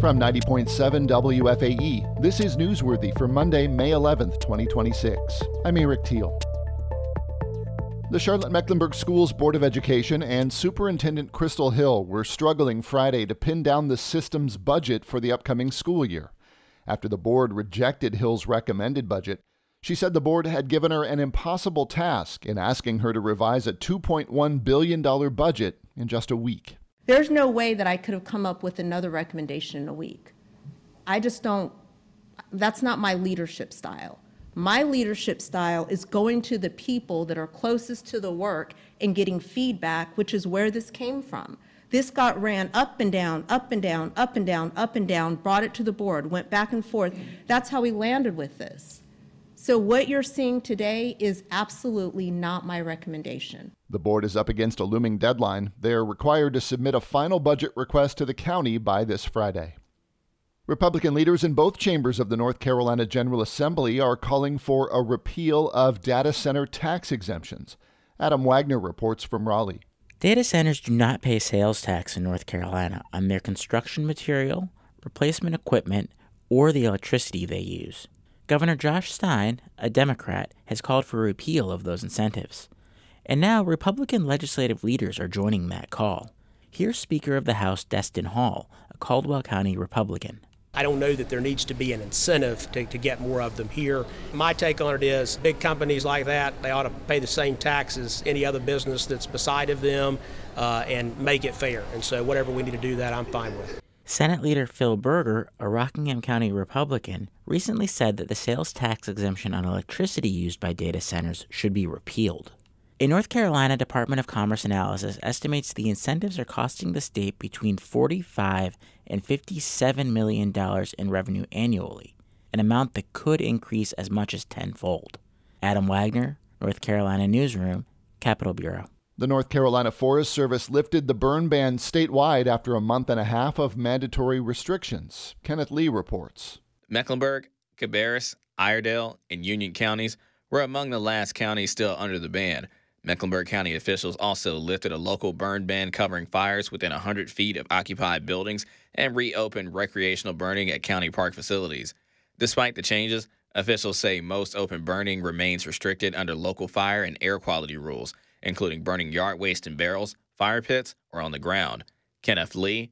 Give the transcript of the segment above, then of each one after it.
From 90.7 WFAE, this is Newsworthy for Monday, May 11th, 2026. I'm Eric Teal. The Charlotte-Mecklenburg Schools Board of Education and Superintendent Crystal Hill were struggling Friday to pin down the system's budget for the upcoming school year. After the board rejected Hill's recommended budget, she said the board had given her an impossible task in asking her to revise a $2.1 billion budget in just a week. There's no way that I could have come up with another recommendation in a week. That's not my leadership style. My leadership style is going to the people that are closest to the work and getting feedback, which is where this came from. This got ran up and down, up and down, up and down, up and down, brought it to the board, went back and forth. That's how we landed with this. So what you're seeing today is absolutely not my recommendation. The board is up against a looming deadline. They are required to submit a final budget request to the county by this Friday. Republican leaders in both chambers of the North Carolina General Assembly are calling for a repeal of data center tax exemptions. Adam Wagner reports from Raleigh. Data centers do not pay sales tax in North Carolina on their construction material, replacement equipment, or the electricity they use. Governor Josh Stein, a Democrat, has called for a repeal of those incentives. And now Republican legislative leaders are joining that call. Here's Speaker of the House Destin Hall, a Caldwell County Republican. I don't know that there needs to be an incentive to get more of them here. My take on it is big companies like that, they ought to pay the same tax as any other business that's beside of them and make it fair. And so whatever we need to do that, I'm fine with. Senate Leader Phil Berger, a Rockingham County Republican, recently said that the sales tax exemption on electricity used by data centers should be repealed. A North Carolina Department of Commerce analysis estimates the incentives are costing the state between $45 and $57 million in revenue annually, an amount that could increase as much as tenfold. Adam Wagner, North Carolina Newsroom, Capitol Bureau. The North Carolina Forest Service lifted the burn ban statewide after a month and a half of mandatory restrictions. Kenneth Lee reports. Mecklenburg, Cabarrus, Iredell, and Union counties were among the last counties still under the ban. Mecklenburg County officials also lifted a local burn ban covering fires within 100 feet of occupied buildings and reopened recreational burning at county park facilities. Despite the changes, officials say most open burning remains restricted under local fire and air quality rules, including burning yard waste in barrels, fire pits, or on the ground. Kenneth Lee,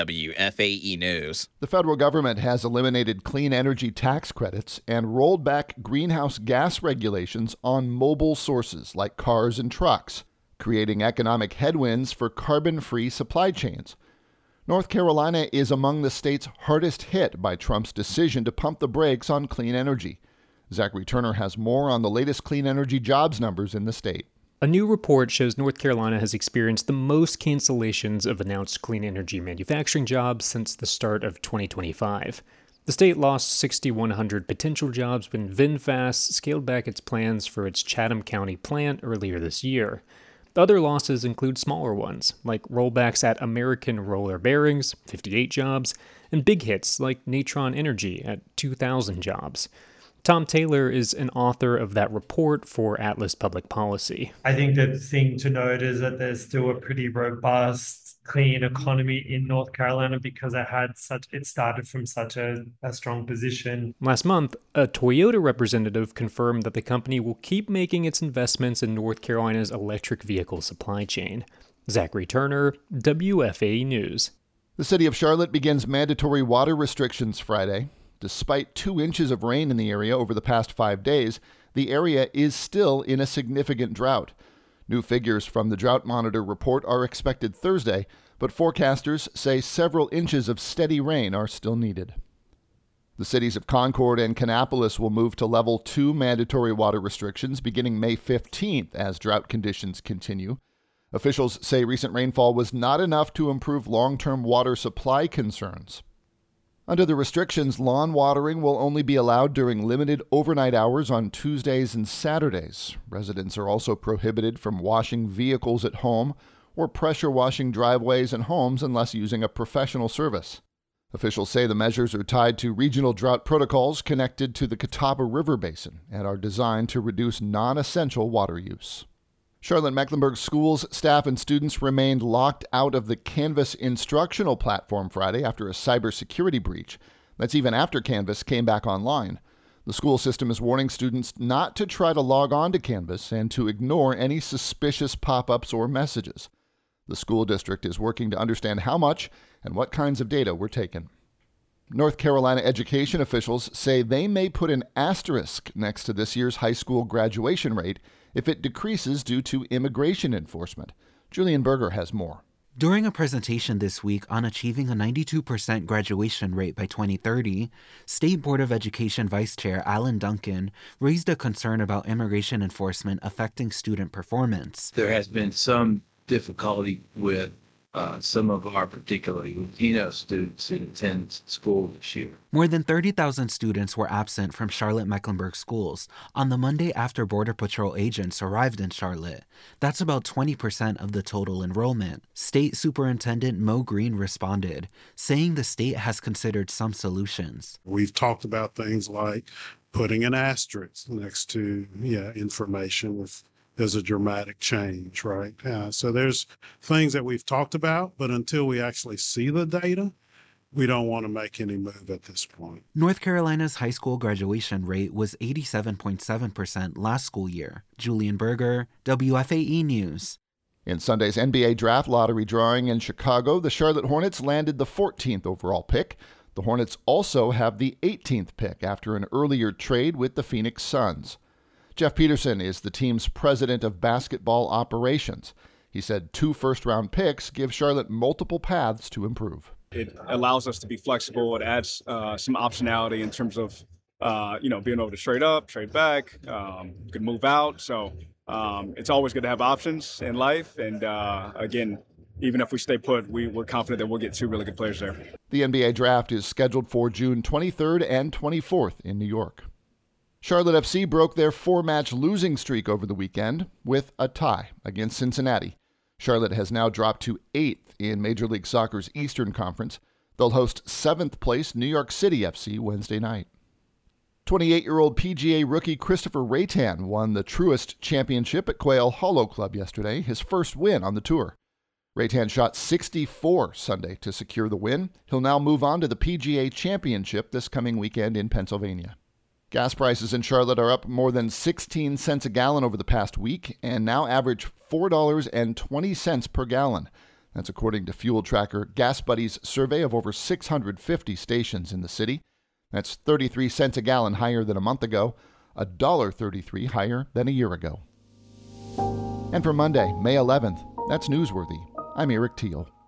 WFAE News. The federal government has eliminated clean energy tax credits and rolled back greenhouse gas regulations on mobile sources like cars and trucks, creating economic headwinds for carbon-free supply chains. North Carolina is among the states hardest hit by Trump's decision to pump the brakes on clean energy. Zachary Turner has more on the latest clean energy jobs numbers in the state. A new report shows North Carolina has experienced the most cancellations of announced clean energy manufacturing jobs since the start of 2025. The state lost 6,100 potential jobs when VinFast scaled back its plans for its Chatham County plant earlier this year. The other losses include smaller ones, like rollbacks at American Roller Bearings, 58 jobs, and big hits like Natron Energy at 2,000 jobs. Tom Taylor is an author of that report for Atlas Public Policy. I think the thing to note is that there's still a pretty robust, clean economy in North Carolina because it started from such a strong position. Last month, a Toyota representative confirmed that the company will keep making its investments in North Carolina's electric vehicle supply chain. Zachary Turner, WFAE News. The city of Charlotte begins mandatory water restrictions Friday. Despite 2 inches of rain in the area over the past 5 days, the area is still in a significant drought. New figures from the Drought Monitor report are expected Thursday, but forecasters say several inches of steady rain are still needed. The cities of Concord and Kannapolis will move to level 2 mandatory water restrictions beginning May 15th as drought conditions continue. Officials say recent rainfall was not enough to improve long-term water supply concerns. Under the restrictions, lawn watering will only be allowed during limited overnight hours on Tuesdays and Saturdays. Residents are also prohibited from washing vehicles at home or pressure washing driveways and homes unless using a professional service. Officials say the measures are tied to regional drought protocols connected to the Catawba River Basin and are designed to reduce non-essential water use. Charlotte-Mecklenburg schools, staff, and students remained locked out of the Canvas instructional platform Friday after a cybersecurity breach. That's even after Canvas came back online. The school system is warning students not to try to log on to Canvas and to ignore any suspicious pop-ups or messages. The school district is working to understand how much and what kinds of data were taken. North Carolina education officials say they may put an asterisk next to this year's high school graduation rate if it decreases due to immigration enforcement. Julian Berger has more. During a presentation this week on achieving a 92% graduation rate by 2030, State Board of Education Vice Chair Alan Duncan raised a concern about immigration enforcement affecting student performance. There has been some difficulty with some of our particularly Latino students who attend school this year. More than 30,000 students were absent from Charlotte-Mecklenburg schools on the Monday after Border Patrol agents arrived in Charlotte. That's about 20% of the total enrollment. State Superintendent Mo Green responded, saying the state has considered some solutions. We've talked about things like putting an asterisk next to information if there's a dramatic change, right? So there's things that we've talked about, but until we actually see the data, we don't want to make any move at this point. North Carolina's high school graduation rate was 87.7% last school year. Julian Berger, WFAE News. In Sunday's NBA draft lottery drawing in Chicago, the Charlotte Hornets landed the 14th overall pick. The Hornets also have the 18th pick after an earlier trade with the Phoenix Suns. Jeff Peterson is the team's president of basketball operations. He said 2 first-round picks give Charlotte multiple paths to improve. It allows us to be flexible. It adds some optionality in terms of, being able to trade up, trade back, could move out. So it's always good to have options in life. And again, even if we stay put, we're confident that we'll get 2 really good players there. The NBA draft is scheduled for June 23rd and 24th in New York. Charlotte FC broke their 4-match losing streak over the weekend with a tie against Cincinnati. Charlotte has now dropped to 8th in Major League Soccer's Eastern Conference. They'll host 7th-place New York City FC Wednesday night. 28-year-old PGA rookie Christopher Raytan won the Truist Championship at Quail Hollow Club yesterday, his first win on the tour. Raytan shot 64 Sunday to secure the win. He'll now move on to the PGA Championship this coming weekend in Pennsylvania. Gas prices in Charlotte are up more than 16 cents a gallon over the past week and now average $4.20 per gallon. That's according to Fuel Tracker Gas Buddy's survey of over 650 stations in the city. That's 33 cents a gallon higher than a month ago, $1.33 higher than a year ago. And for Monday, May 11th, that's newsworthy. I'm Eric Teal.